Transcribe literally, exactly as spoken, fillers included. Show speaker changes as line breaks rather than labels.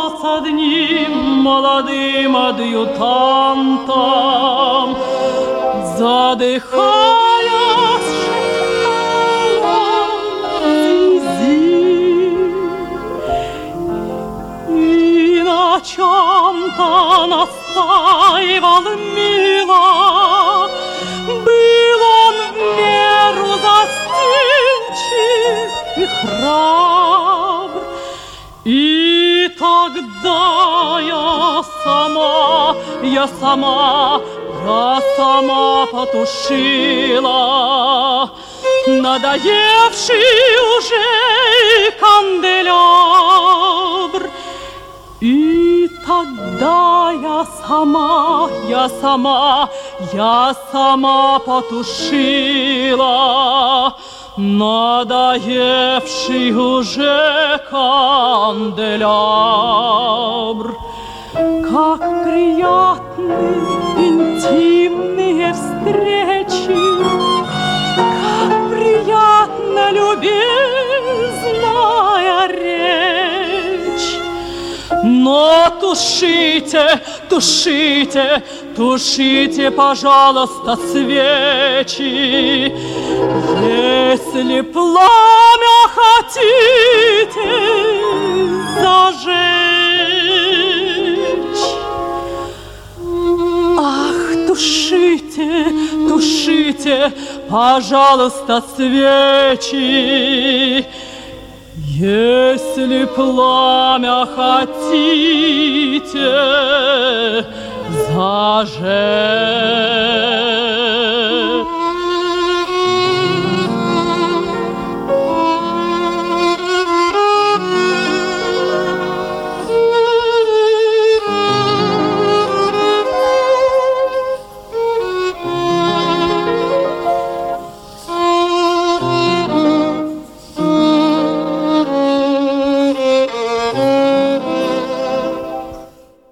с одним молодым адъютантом, задыхаясь, шептала Зизи. И на чем-то настаивал мило. Был он в меру застенчив и храбр. И тогда я сама, я сама, я сама потушила надоевший уже канделябр. И тогда я сама, я сама, я сама потушила надоевший уже канделябр. Как приятны интимные встречи, как приятна любезная речь. Но тушите, тушите, тушите, пожалуйста, свечи, если пламя хотите зажечь. Ах, тушите, тушите, пожалуйста, свечи, если пламя хотите зажечь.